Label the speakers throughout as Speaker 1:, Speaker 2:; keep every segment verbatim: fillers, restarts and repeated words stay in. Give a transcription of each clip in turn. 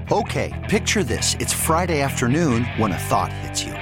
Speaker 1: Okay, picture this. It's Friday afternoon when a thought hits you.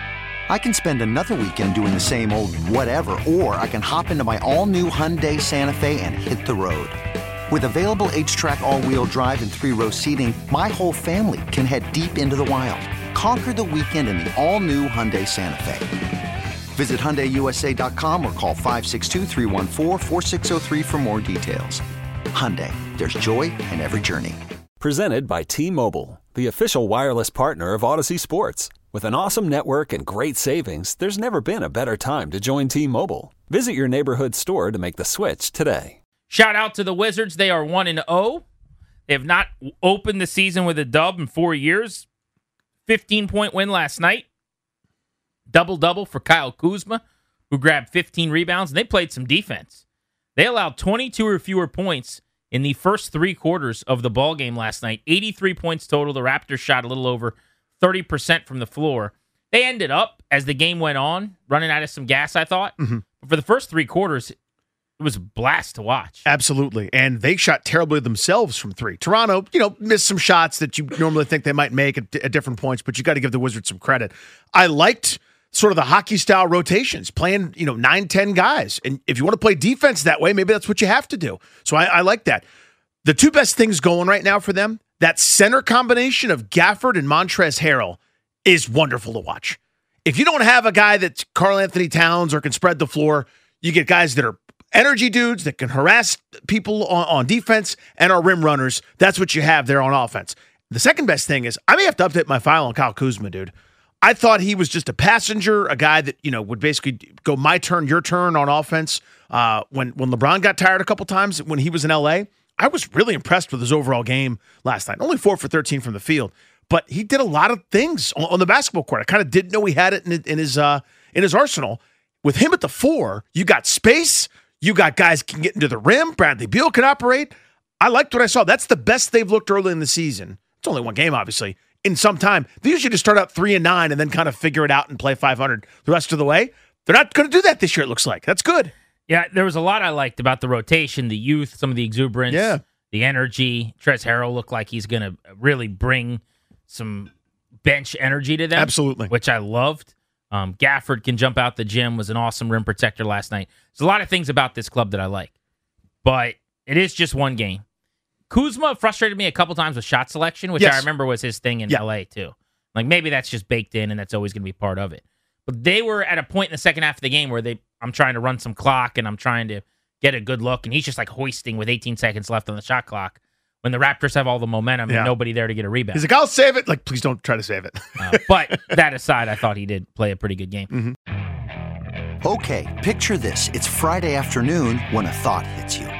Speaker 1: I can spend another weekend doing the same old whatever, or I can hop into my all-new Hyundai Santa Fe and hit the road. With available H-Track all-wheel drive and three-row seating, my whole family can head deep into the wild. Conquer the weekend in the all-new Hyundai Santa Fe. Visit Hyundai U S A dot com or call five six two, three one four, four six zero three for more details. Hyundai, there's joy in every journey.
Speaker 2: Presented by T-Mobile, the official wireless partner of Odyssey Sports. With an awesome network and great savings, there's never been a better time to join T-Mobile. Visit your neighborhood store to make the switch today.
Speaker 3: Shout out to the Wizards. They are one and oh. They have not opened the season with a dub in four years. fifteen-point win last night. Double-double for Kyle Kuzma, who grabbed fifteen rebounds, and they played some defense. They allowed twenty-two or fewer points in the first three quarters of the ballgame last night. eighty-three points total. The Raptors shot a little over thirty percent from the floor. They ended up, as the game went on, running out of some gas, I thought. Mm-hmm. But for the first three quarters, it was a blast to watch.
Speaker 4: Absolutely. And they shot terribly themselves from three. Toronto, you know, missed some shots that you normally think they might make at, at different points, but you got to give the Wizards some credit. I liked sort of the hockey-style rotations, playing, you know, nine, ten guys. And if you want to play defense that way, maybe that's what you have to do. So I, I like that. The two best things going right now for them, that center combination of Gafford and Montrezl Harrell is wonderful to watch. If you don't have a guy that's Karl Anthony Towns or can spread the floor, you get guys that are energy dudes that can harass people on, on defense and are rim runners. That's what you have there on offense. The second best thing is I may have to update my file on Kyle Kuzma, dude. I thought he was just a passenger, a guy that, you know, would basically go my turn, your turn on offense. Uh, when, when LeBron got tired a couple times when he was in L A, I was really impressed with his overall game last night. Only four for thirteen from the field, but he did a lot of things on, on the basketball court. I kind of didn't know he had it in, in his uh, in his arsenal. With him at the four, you got space, you got guys can get into the rim. Bradley Beal can operate. I liked what I saw. That's the best they've looked early in the season. It's only one game, obviously. In some time, they usually just start out three and nine and then kind of figure it out and play five hundred the rest of the way. They're not going to do that this year. It looks like that's good.
Speaker 3: Yeah, there was a lot I liked about the rotation, the youth, some of the exuberance.
Speaker 4: Yeah.
Speaker 3: The energy. Trez Harrell looked like he's going to really bring some bench energy to them.
Speaker 4: Absolutely.
Speaker 3: Which I loved. Um, Gafford can jump out the gym, was an awesome rim protector last night. There's a lot of things about this club that I like. But it is just one game. Kuzma frustrated me a couple times with shot selection, which
Speaker 4: yes.
Speaker 3: I remember was his thing in
Speaker 4: yeah.
Speaker 3: L A too. Like maybe that's just baked in and that's always going to be part of it. But they were at a point in the second half of the game where they, I'm trying to run some clock and I'm trying to get a good look, and he's just like hoisting with eighteen seconds left on the shot clock when the Raptors have all the momentum
Speaker 4: yeah.
Speaker 3: and nobody there to get a rebound.
Speaker 4: He's like, I'll save it. Like, please don't try to save it.
Speaker 3: uh, but that aside, I thought he did play a pretty good game.
Speaker 1: Mm-hmm. Okay, picture this. It's Friday afternoon when a thought hits you.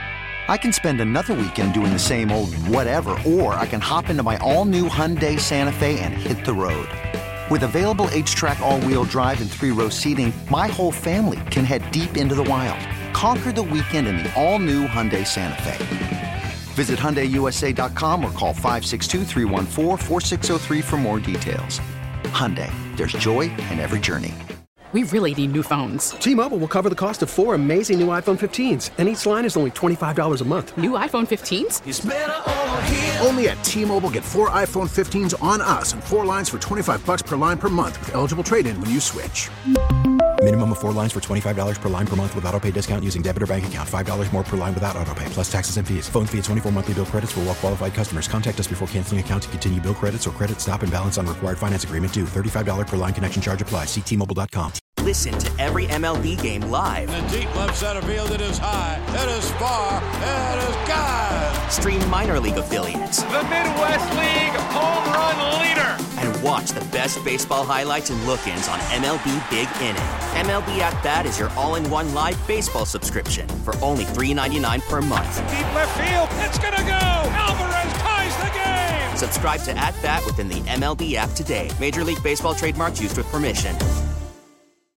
Speaker 1: I can spend another weekend doing the same old whatever, or I can hop into my all-new Hyundai Santa Fe and hit the road. With available H-Track all-wheel drive and three-row seating, my whole family can head deep into the wild. Conquer the weekend in the all-new Hyundai Santa Fe. Visit Hyundai U S A dot com or call five six two, three one four, four six zero three for more details. Hyundai, there's joy in every journey.
Speaker 5: We really need new phones.
Speaker 6: T-Mobile will cover the cost of four amazing new iPhone fifteens, and each line is only twenty-five dollars a month.
Speaker 5: New iPhone fifteens?
Speaker 7: It's better over here. Only at T-Mobile, get four iPhone fifteens on us and four lines for twenty-five dollars per line per month with eligible trade-in when you switch.
Speaker 8: Minimum of four lines for twenty-five dollars per line per month with autopay discount using debit or bank account. five dollars more per line without autopay, plus taxes and fees. Phone fee at twenty-four monthly bill credits for well-qualified customers. Contact us before canceling account to continue bill credits or credit stop and balance on required finance agreement due. thirty-five dollars per line connection charge applies. See T Mobile dot com.
Speaker 9: Listen to every M L B game live.
Speaker 10: In the deep left center field, it is high, it is far, it is gone.
Speaker 9: Stream minor league affiliates.
Speaker 11: The Midwest League home run leader.
Speaker 9: And watch the best baseball highlights and look-ins on M L B Big Inning. M L B At Bat is your all-in-one live baseball subscription for only three ninety-nine per month.
Speaker 11: Deep left field, it's gonna go. Alvarez ties the game.
Speaker 9: Subscribe to At Bat within the M L B app today. Major League Baseball trademarks used with permission.